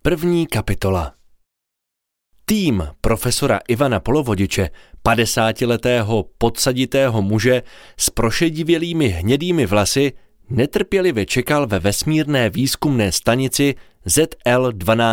První kapitola. Tým profesora Ivana Polovodiče, 50letého podsaditého muže s prošedivělými hnědými vlasy, netrpělivě čekal ve vesmírné výzkumné stanici ZL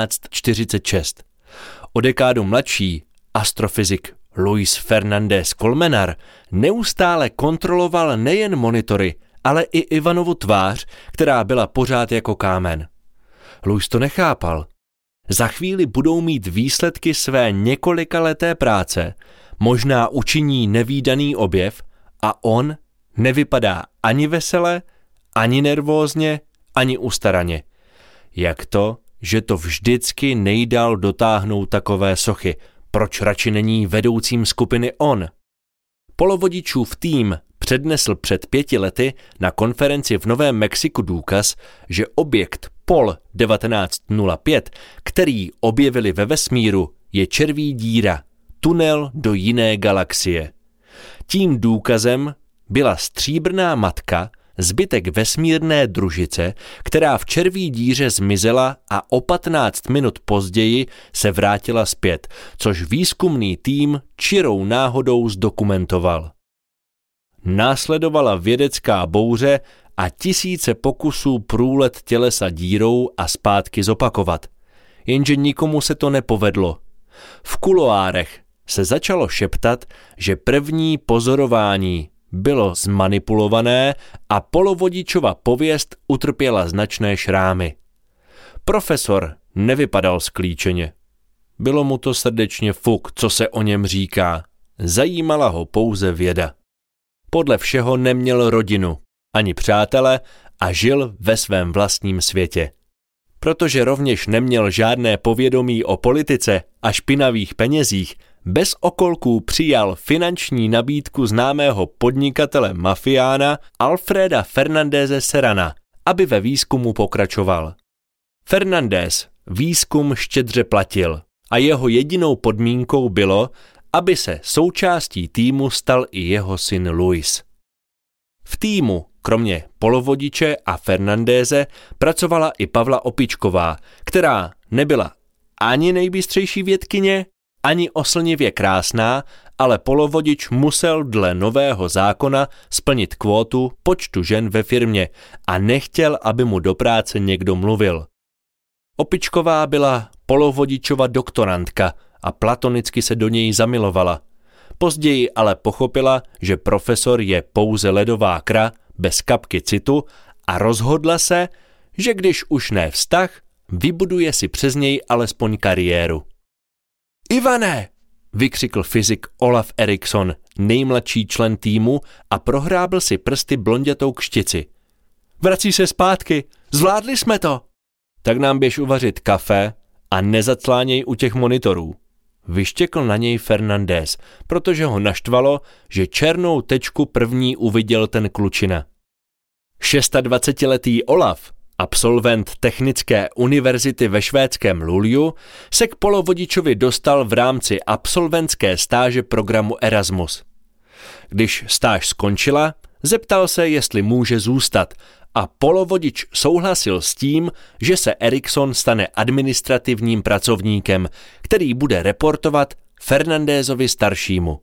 1246. O dekádu mladší astrofyzik Luis Fernández Colmenar neustále kontroloval nejen monitory, ale i Ivanovu tvář, která byla pořád jako kámen. Luis to nechápal. Za chvíli budou mít výsledky své několikaleté práce, možná učiní nevídaný objev a on nevypadá ani vesele, ani nervózně, ani ustaraně. Jak to, že to vždycky nejdál dotáhnout takové sochy? Proč radši není vedoucím skupiny on? Polovodičův tým přednesl před 5 lety na konferenci v Novém Mexiku důkaz, že objekt POL 1905, který objevili ve vesmíru, je červí díra, tunel do jiné galaxie. Tím důkazem byla stříbrná matka, zbytek vesmírné družice, která v červí díře zmizela a o 15 minut později se vrátila zpět, což výzkumný tým čirou náhodou zdokumentoval. Následovala vědecká bouře a tisíce pokusů průlet tělesa dírou a zpátky zopakovat. Jenže nikomu se to nepovedlo. V kuloárech se začalo šeptat, že první pozorování bylo zmanipulované a Polovodičova pověst utrpěla značné šrámy. Profesor nevypadal sklíčeně. Bylo mu to srdečně fuk, co se o něm říká. Zajímala ho pouze věda. Podle všeho neměl rodinu, ani přátele a žil ve svém vlastním světě. Protože rovněž neměl žádné povědomí o politice a špinavých penězích, bez okolků přijal finanční nabídku známého podnikatele mafiána Alfreda Fernándeze Serrana, aby ve výzkumu pokračoval. Fernández výzkum štědře platil a jeho jedinou podmínkou bylo, aby se součástí týmu stal i jeho syn Luis. V týmu, kromě Polovodiče a Fernándeze, pracovala i Pavla Opičková, která nebyla ani nejbystřejší vědkyně, ani oslnivě krásná, ale Polovodič musel dle nového zákona splnit kvótu počtu žen ve firmě a nechtěl, aby mu do práce někdo mluvil. Opičková byla Polovodičova doktorandka a platonicky se do něj zamilovala. Později ale pochopila, že profesor je pouze ledová kra bez kapky citu a rozhodla se, že když už ne vztah, vybuduje si přes něj alespoň kariéru. Ivane, vykřikl fyzik Olaf Eriksson, nejmladší člen týmu, a prohrábl si prsty blondětou kštici. Vrací se zpátky, zvládli jsme to. Tak nám běž uvařit kafe a nezacláněj u těch monitorů. Vyštěkl na něj Fernández, protože ho naštvalo, že černou tečku první uviděl ten klučina. 26letý Olaf, absolvent Technické univerzity ve švédském Luleå, se k Polovodičovi dostal v rámci absolventské stáže programu Erasmus. Když stáž skončila, zeptal se, jestli může zůstat, a Polovodič souhlasil s tím, že se Eriksson stane administrativním pracovníkem, který bude reportovat Fernándézovi staršímu.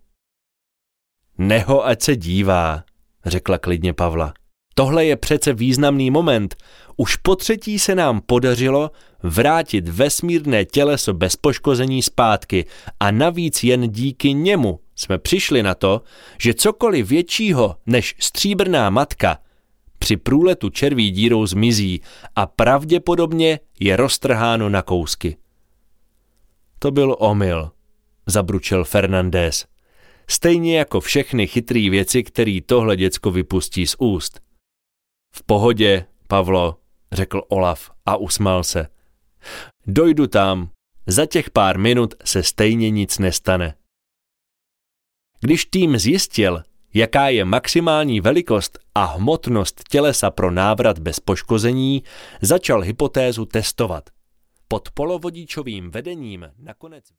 Neho ať se dívá, řekla klidně Pavla. Tohle je přece významný moment. Už po3. se nám podařilo vrátit vesmírné těleso bez poškození zpátky a navíc jen díky němu jsme přišli na to, že cokoliv většího než stříbrná matka při průletu červí dírou zmizí a pravděpodobně je roztrháno na kousky. To byl omyl, zabručel Fernández. Stejně jako všechny chytrý věci, který tohle děcko vypustí z úst. V pohodě, Pavlo, řekl Olaf a usmál se. Dojdu tam, za těch pár minut se stejně nic nestane. Když tým zjistil, jaká je maximální velikost a hmotnost tělesa pro návrat bez poškození, začal hypotézu testovat. Pod Polovodičovým vedením nakonec